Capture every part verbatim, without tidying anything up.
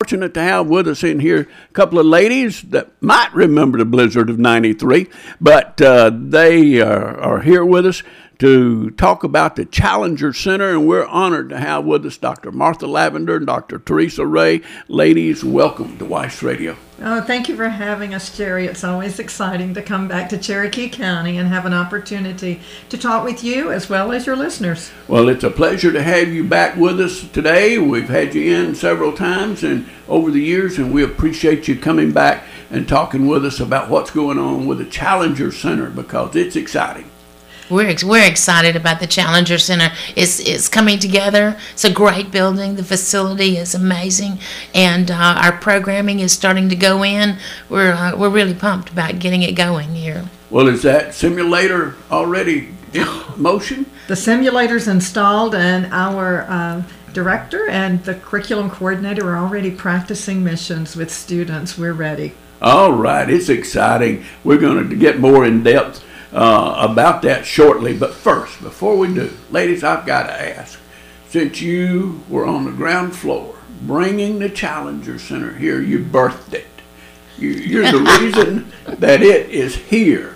fortunate to have with us in here a couple of ladies that might remember the blizzard of ninety-three, but uh, they are, are here with us to talk about the Challenger Center, and we're honored to have with us Doctor Martha Lavender and Doctor Teresa Ray. Ladies, welcome to Weiss Radio. Oh, thank you for having us, Jerry. It's always exciting to come back to Cherokee County and have an opportunity to talk with you as well as your listeners. Well, it's a pleasure to have you back with us today. We've had you in several times and over the years, and we appreciate you coming back and talking with us about what's going on with the Challenger Center, because it's exciting. We're we're excited about the Challenger Center. It's, it's coming together. It's a great building. The facility is amazing, and uh, our programming is starting to go in. We're uh, we're really pumped about getting it going here. Well, is that simulator already in motion? The simulator's installed, and our uh, director and the curriculum coordinator are already practicing missions with students. We're ready. All right, it's exciting. We're going to get more in depth Uh, about that shortly. But first, before we do, ladies, I've got to ask, since you were on the ground floor bringing the Challenger Center here, you birthed it. You, you're the reason that it is here.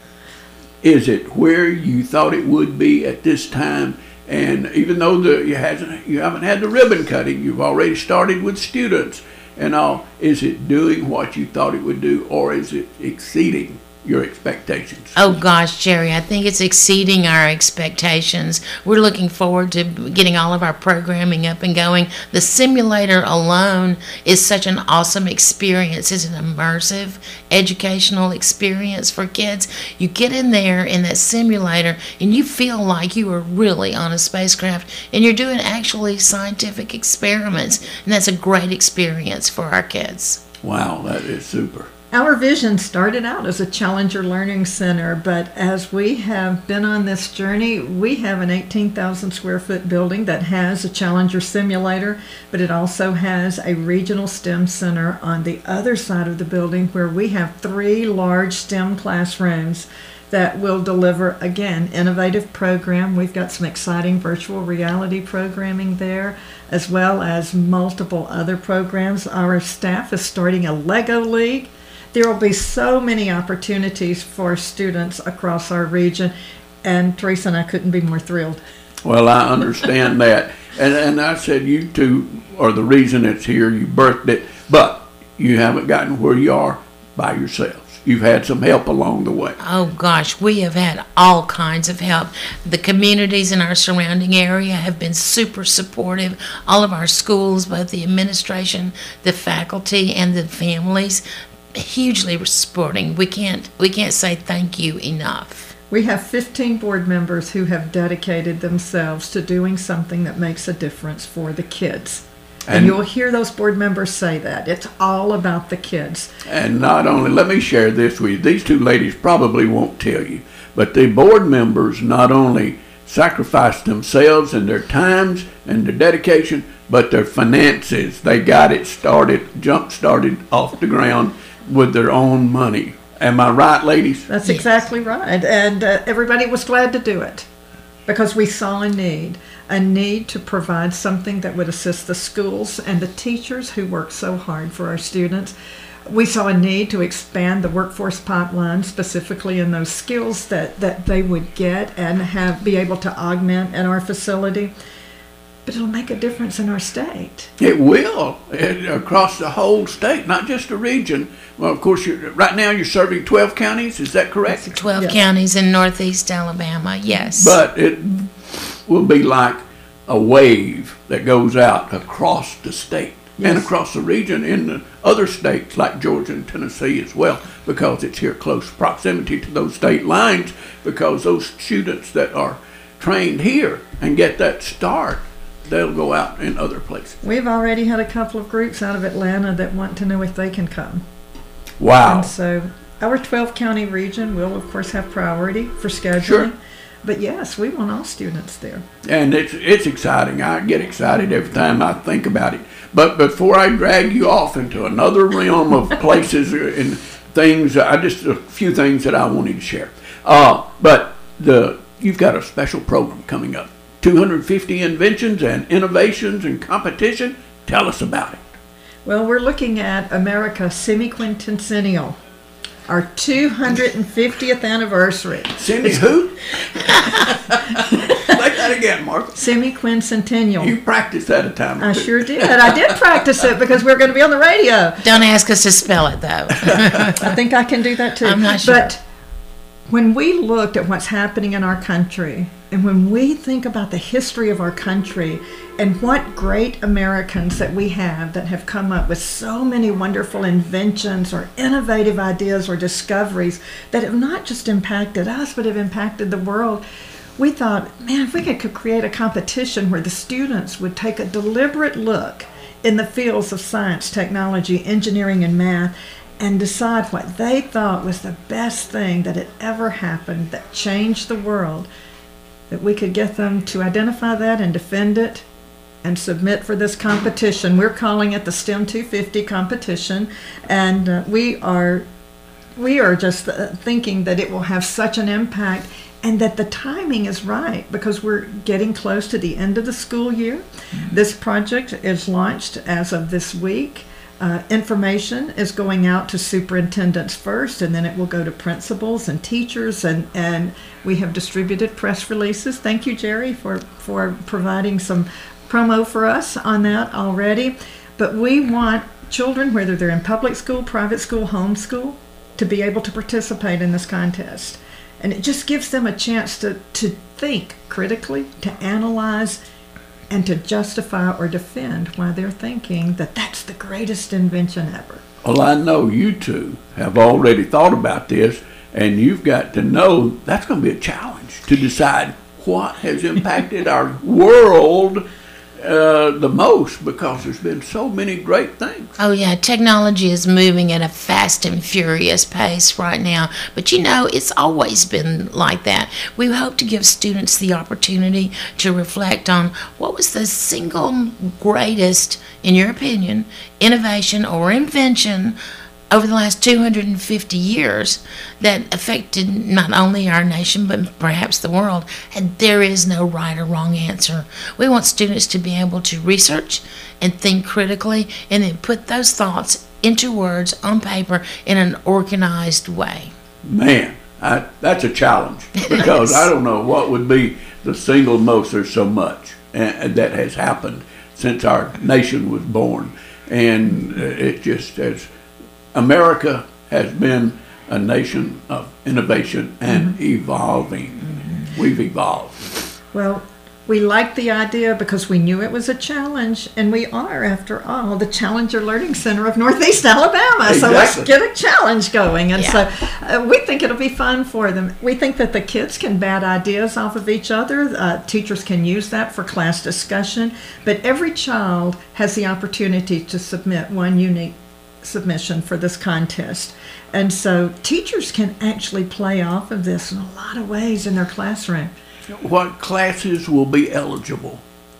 Is it where you thought it would be at this time? And even though the, you, hasn't, you haven't had the ribbon cutting, you've already started with students and all, is it doing what you thought it would do, or is it exceeding your expectations? Oh gosh, Jerry, I think it's exceeding our expectations. We're looking forward to getting all of our programming up and going. The simulator alone is such an awesome experience. It's an immersive educational experience for kids. You get in there in that simulator and you feel like you are really on a spacecraft, and you're doing actually scientific experiments, and that's a great experience for our kids. Wow, that is super. Our vision started out as a Challenger Learning Center, but as we have been on this journey, we have an eighteen thousand square foot building that has a Challenger simulator, but it also has a regional STEM center on the other side of the building where we have three large STEM classrooms that will deliver, again, innovative program. We've got some exciting virtual reality programming there, as well as multiple other programs. Our staff is starting a Lego League. There will be so many opportunities for students across our region, and Teresa and I couldn't be more thrilled. Well, I understand that. And, and I said you two are the reason it's here. You birthed it, but you haven't gotten where you are by yourselves. You've had some help along the way. Oh gosh, we have had all kinds of help. The communities in our surrounding area have been super supportive. All of our schools, both the administration, the faculty, and the families, hugely supporting. We can't we can't say thank you enough. We have fifteen board members who have dedicated themselves to doing something that makes a difference for the kids. And, and you'll hear those board members say that. It's all about the kids. And not only, let me share this with you. These two ladies probably won't tell you, but the board members not only sacrificed themselves and their times and their dedication, but their finances. They got it started, jump started off the ground with their own money. Am I right, ladies? That's Yes. exactly right. And uh, everybody was glad to do it because we saw a need, a need to provide something that would assist the schools and the teachers who work so hard for our students. We saw a need to expand the workforce pipeline, specifically in those skills that, that they would get and have be able to augment in our facility. But it'll make a difference in our state. It will, it, across the whole state, not just the region. Well, of course, you're, right now you're serving twelve counties, is that correct? twelve Yes. counties in northeast Alabama, yes. But it will be like a wave that goes out across the state and Yes. across the region in the other states like Georgia and Tennessee as well, because it's here close proximity to those state lines, because those students that are trained here and get that start, they'll go out in other places. We've already had a couple of groups out of Atlanta that want to know if they can come. Wow. And so our twelve county region will, of course, have priority for scheduling. Sure. But yes, we want all students there. And it's it's exciting. I get excited every time I think about it. But before I drag you off into another realm of places and things, I just a few things that I wanted to share. Uh, but the you've got a special program coming up. two hundred fifty inventions and innovations and competition. Tell us about it. Well, we're looking at America Semi-Quincentennial, our two hundred fiftieth anniversary. Cindy who? Say that again, Martha. Semi-Quincentennial. You practiced that a time or I two. sure did. I did practice it because we're going to be on the radio. Don't ask us to spell it, though. I think I can do that too. I'm not sure. But when we looked at what's happening in our country, and when we think about the history of our country and what great Americans that we have that have come up with so many wonderful inventions or innovative ideas or discoveries that have not just impacted us but have impacted the world, we thought, man, if we could create a competition where the students would take a deliberate look in the fields of science, technology, engineering, and math and decide what they thought was the best thing that had ever happened that changed the world, that we could get them to identify that and defend it and submit for this competition. We're calling it the STEM two fifty competition, and uh, we are we are just uh, thinking that it will have such an impact and that the timing is right because we're getting close to the end of the school year. Mm-hmm. This project is launched as of this week. Uh, information is going out to superintendents first, and then it will go to principals and teachers, and, and we have distributed press releases. Thank you, Jerry, for, for providing some promo for us on that already. But we want children, whether they're in public school, private school, homeschool, to be able to participate in this contest. And it just gives them a chance to, to think critically, to analyze, and to justify or defend why they're thinking that that's the greatest invention ever. Well, I know you two have already thought about this, and you've got to know that's going to be a challenge to decide what has impacted our world uh, the most, because there's been so many great things. Oh, yeah, technology is moving at a fast and furious pace right now. But, you know, it's always been like that. We hope to give students the opportunity to reflect on what was the single greatest, in your opinion, innovation or invention over the last two hundred fifty years that affected not only our nation but perhaps the world. And there is no right or wrong answer. We want students to be able to research and think critically and then put those thoughts into words on paper in an organized way. Man, I, that's a challenge, because I don't know what would be the single most. There's so much and, that has happened since our nation was born, and it just has. America has been a nation of innovation and mm-hmm. evolving. Mm-hmm. We've evolved. Well, we liked the idea because we knew it was a challenge, and we are, after all, the Challenger Learning Center of Northeast Alabama. Exactly. So let's get a challenge going. And yeah. so uh, we think it'll be fun for them. We think that the kids can bat ideas off of each other. Uh, teachers can use that for class discussion. But every child has the opportunity to submit one unique submission for this contest. And so teachers can actually play off of this in a lot of ways in their classroom. What classes will be eligible?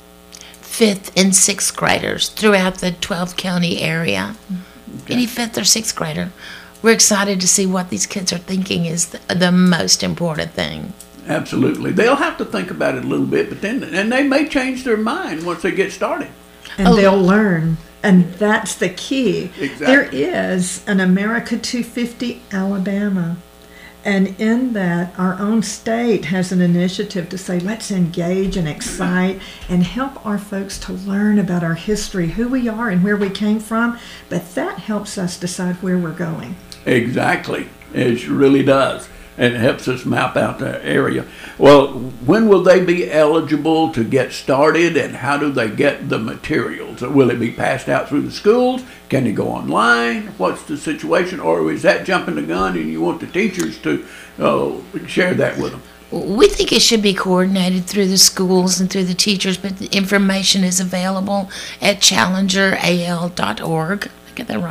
Fifth and sixth graders throughout the twelve county area. Okay. Any fifth or sixth grader. We're excited to see what these kids are thinking is the, the most important thing. Absolutely. They'll have to think about it a little bit, but then and they may change their mind once they get started. And Oh. they'll learn. And that's the key. Exactly. There is an America two fifty Alabama. And in that, our own state has an initiative to say, let's engage and excite and help our folks to learn about our history, who we are and where we came from. But that helps us decide where we're going. Exactly. It really does. And it helps us map out the area. Well, when will they be eligible to get started, and how do they get the materials? Will it be passed out through the schools? Can they go online? What's the situation? Or is that jumping the gun and you want the teachers to uh, share that with them? We think it should be coordinated through the schools and through the teachers, but the information is available at challenger a l dot org. I get that right?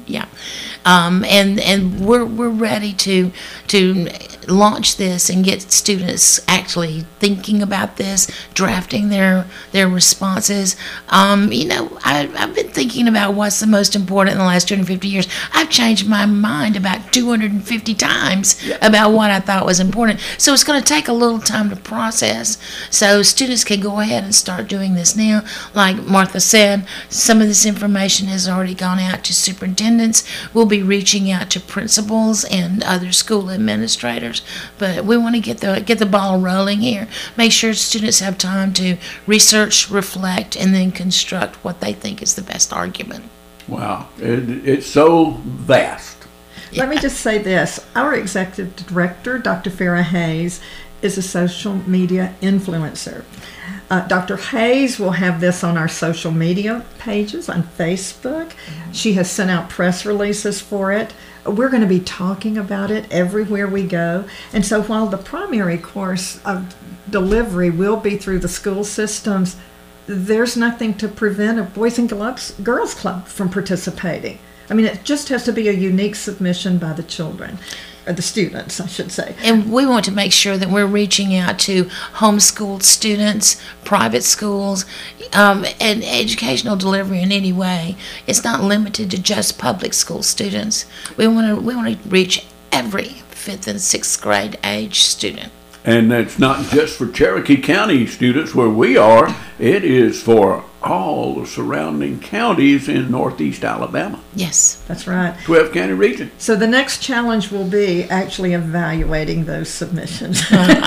Yeah, um, and and we're we're ready to to launch this and get students actually thinking about this, drafting their their responses. Um, you know, I, I've been thinking about what's the most important in the last two hundred fifty years. I've changed my mind about two hundred fifty times about what I thought was important. So it's going to take a little time to process. So students can go ahead and start doing this now. Like Martha said, some of this information has already gone out to superintendents. We'll be reaching out to principals and other school administrators, but we want to get the get the ball rolling here. Make sure students have time to research, reflect, and then construct what they think is the best argument. Wow, it, it's so vast. Let me just say this. Our executive director, Doctor Farrah Hayes, is a social media influencer. Uh, Doctor Hayes will have this on our social media pages on Facebook. She has sent out press releases for it. We're going to be talking about it everywhere we go. And so while the primary course of delivery will be through the school systems, there's nothing to prevent a Boys and Girls Club from participating. I mean, it just has to be a unique submission by the children. Or the students, I should say. And we want to make sure that we're reaching out to homeschooled students, private schools, um, and educational delivery in any way. It's not limited to just public school students. We want to we want to reach every fifth and sixth grade age student. And it's not just for Cherokee County students where we are. It is for all the surrounding counties in northeast Alabama. Yes. That's right. twelve county region. So the next challenge will be actually evaluating those submissions.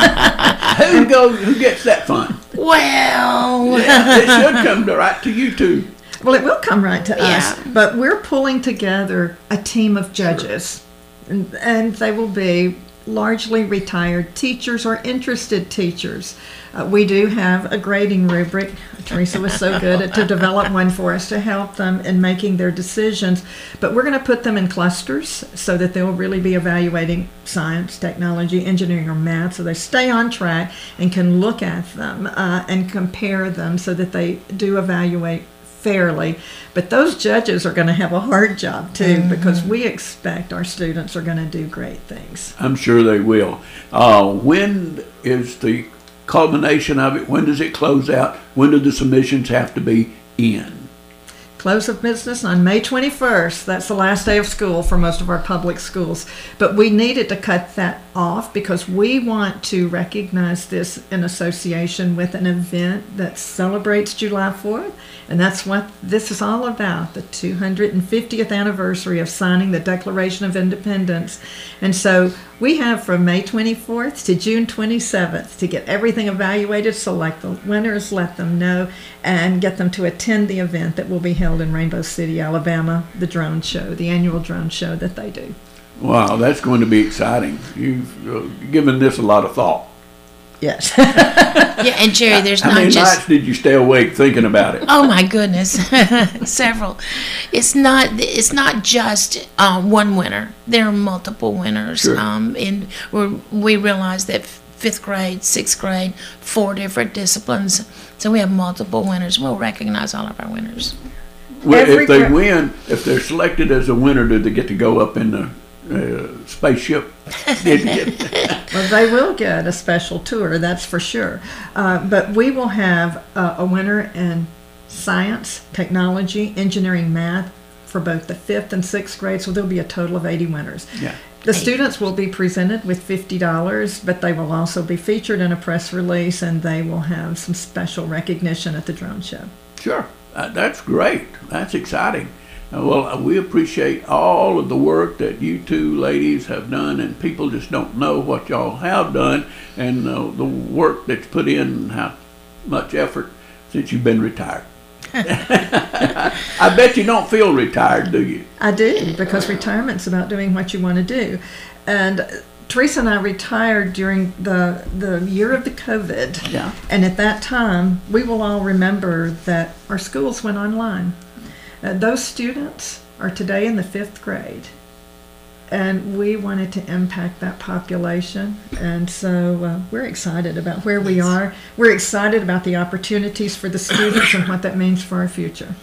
Who goes? Who gets that fun? Well, Yeah, it should come to, right to you too. Well, it will come right to Yeah. us, but we're pulling together a team of judges, and, and they will be largely retired teachers or interested teachers. Uh, we do have a grading rubric. Teresa was so good at to develop one for us to help them in making their decisions. But we're going to put them in clusters so that they'll really be evaluating science, technology, engineering, or math, so they stay on track and can look at them uh, and compare them so that they do evaluate fairly. But those judges are going to have a hard job too, mm-hmm. because we expect our students are going to do great things. I'm sure they will. Uh, when is the culmination of it? When does it close out? When do the submissions have to be in? Close of business on May twenty-first. That's the last day of school for most of our public schools. But we needed to cut that off because we want to recognize this in association with an event that celebrates July fourth. And that's what this is all about, the two hundred fiftieth anniversary of signing the Declaration of Independence. And so we have from May twenty-fourth to June twenty-seventh to get everything evaluated, select the winners, let them know, and get them to attend the event that will be held in Rainbow City, Alabama, the drone show, the annual drone show that they do. Wow, that's going to be exciting. You've uh, given this a lot of thought. Yes. Yeah, and Jerry, there's How not many just... nights did you stay awake thinking about it? Oh my goodness, several. It's not. It's not just uh, one winner. There are multiple winners. Sure. Um, and we we realize that fifth grade, sixth grade, four different disciplines. So we have multiple winners. We'll recognize all of our winners. Well, Every if they gra- win, if they're selected as a winner, do they get to go up in the uh, spaceship? Did you get- Well, they will get a special tour, that's for sure. Uh, but we will have uh, a winner in science, technology, engineering, math for both the fifth and sixth grade. So there'll be a total of eighty winners. Yeah. The students will be presented with fifty dollars, but they will also be featured in a press release, and they will have some special recognition at the drone show. Sure. Uh, that's great. That's exciting. Uh, well, uh, we appreciate all of the work that you two ladies have done, and people just don't know what y'all have done and uh, the work that's put in and how much effort since you've been retired. I bet you don't feel retired, do you? I do, because retirement's about doing what you want to do. And Teresa and I retired during the the year of the COVID. Yeah. And at that time, we will all remember that our schools went online. Uh, those students are today in the fifth grade. And we wanted to impact that population. And so uh, we're excited about where we are. We're excited about the opportunities for the students and what that means for our future.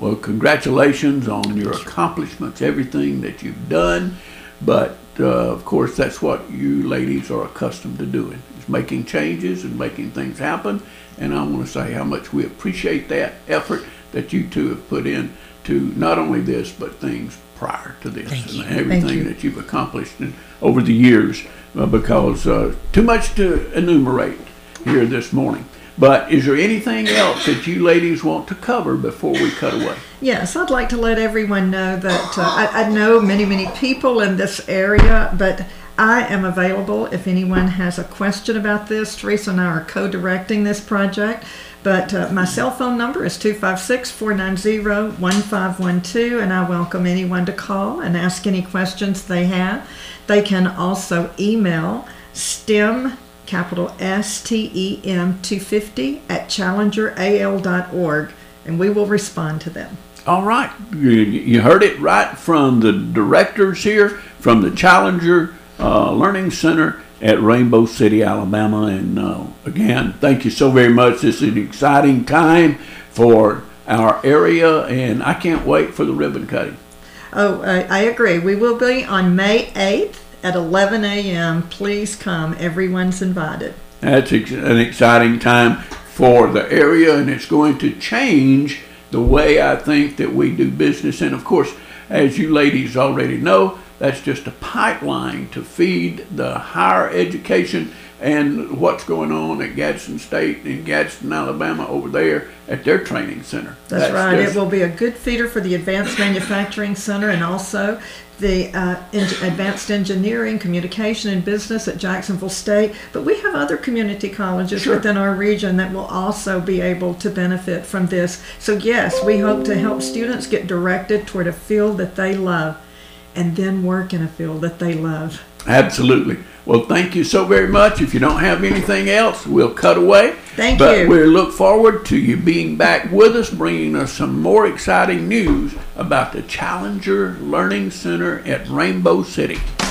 Well, congratulations on your accomplishments, everything that you've done. But, uh, of course, that's what you ladies are accustomed to doing, is making changes and making things happen. And I want to say how much we appreciate that effort that you two have put in to not only this, but things prior to this. Thank you. And everything Thank you. that you've accomplished in, over the years, uh, because uh, too much to enumerate here this morning. But is there anything else that you ladies want to cover before we cut away? Yes, I'd like to let everyone know that uh, I, I know many, many people in this area, but I am available if anyone has a question about this. Teresa and I are co-directing this project, but uh, my cell phone number is two five six, four nine zero, one five one two, and I welcome anyone to call and ask any questions they have. They can also email STEM, capital S T E M two fifty at challenger A L dot org, and we will respond to them. All right. You, you heard it right from the directors here from the Challenger uh, Learning Center at Rainbow City, Alabama. And uh, again, thank you so very much. This is an exciting time for our area, and I can't wait for the ribbon cutting. Oh, I, I agree. We will be on May eighth at eleven a m Please come. Everyone's invited. That's ex- an exciting time for the area, and it's going to change the way I think that we do business. And of course, as you ladies already know, that's just a pipeline to feed the higher education and what's going on at Gadsden State and Gadsden, Alabama over there at their training center. That's, right. just- It will be a good feeder for the Advanced Manufacturing Center and also the uh, en- Advanced Engineering, Communication, and Business at Jacksonville State. But we have other community colleges Sure. within our region that will also be able to benefit from this. So yes, we hope to help students get directed toward a field that they love and then work in a field that they love. Absolutely. Well, thank you so very much. If you don't have anything else, we'll cut away. Thank but you. we look forward to you being back with us, bringing us some more exciting news about the Challenger Learning Center at Rainbow City.